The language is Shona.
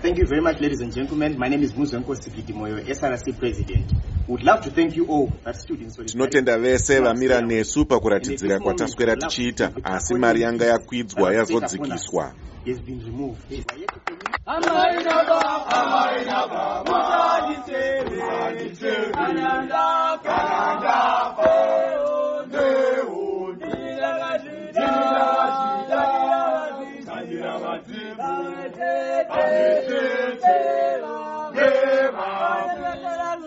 Thank you very much, ladies and gentlemen. My name is Muzenko Sikitimoyo, SRC President. Would love to thank you all that students. Tinotenda vese vamira nesu pakuratidzira kwataswera tichiita, asi mari yanga yakwidzwa yazodzikiswa. Amen.